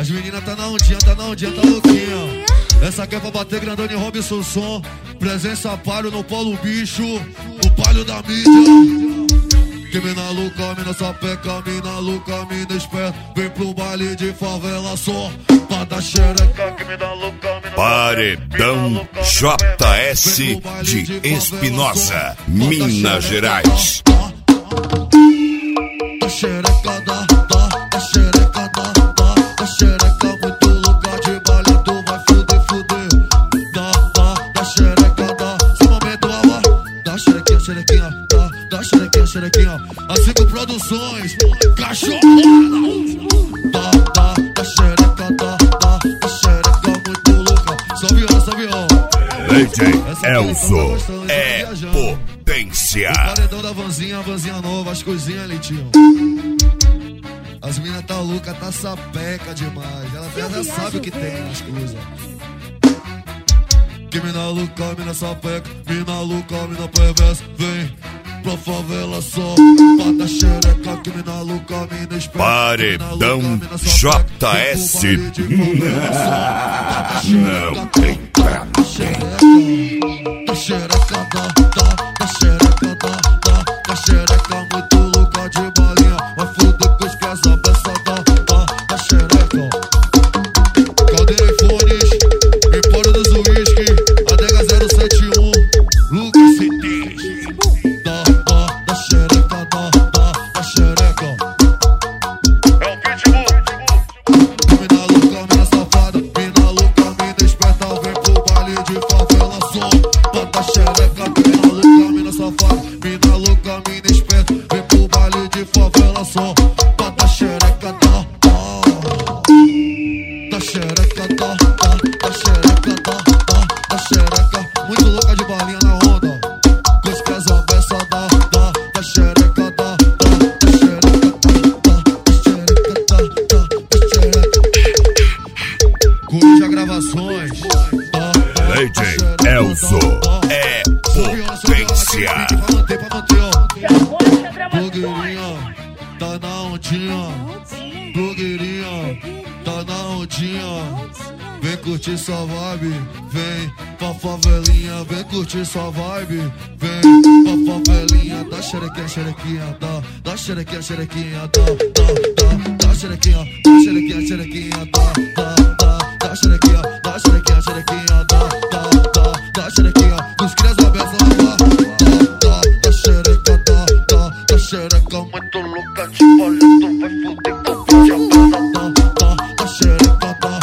As meninas tá na ondinha, tá louquinha. Essa aqui é pra bater grandão em Robson Som. Presença palio no Paulo Bicho, o palio da mídia. Que mina louca, mina sapeca, mina louca, mina esperta. Vem pro baile de favela só pra dar xereca. Que mina louca, mina Paredão JS de Espinosa, Minas Gerais. Da xereca, da xereca, da xereca. Muito lugar de baile, tu vai fuder. Da xereca, seu momento aula. Da xerequinha, xerequinha. A 5 Produções, cachorro. Da xereca, da xereca. Muito louca. Salve ó. DJ Elzo é potência. O paredão da vanzinha nova, as coisinhas ali, tio. As minas tá louca, tá sapeca demais. Ela já sabe o que tem nas coisas. Que mina louca, mina sapeca, mina louca, mina perversa. Vem pra favela só pra dar xereca. Que mina louca, mina esperta. Paredão JS. Não tem pra ninguém. Da xereca, da xereca, da xereca. Muito louca de balinha, vai fuder com os que essa beça da xereca. Caldeira e fones, Empório dos Whisky, Adega 071, Lucas CT. Da xereca, da xereca. É o Pitbull. Mina louca, mina safada, mina louca, mina esperta. Vem pro baile de favela só pra dar xereca. Mina louca, mina safada, mina louca, mina esperta. Vem pro baile de favela só pra dar xereca. Da xereca, da xereca, da xereca. Muito louca de balinha na onda. Com os pés a beça da xereca, da xereca, da xereca. Coruja Gravações. DJ Elzo é potência. Pra manter, ó. Blogueirinha, tá na ondinha. Blogueirinha, tá na ondinha. Vem curtir sua vibe, vem pra favelinha. Vem curtir sua vibe, vem pra favelinha. Dá xerequinha, xerequinha, dá xerequinha, xerequinha, dá xerequinha, xerequinha, xerequinha, dá xerequinha, xerequinha, dá xerequinha. Os crias abertos lá, da xereca, da xereca. Muito louca de baile, tu vai fuder com a da xereca,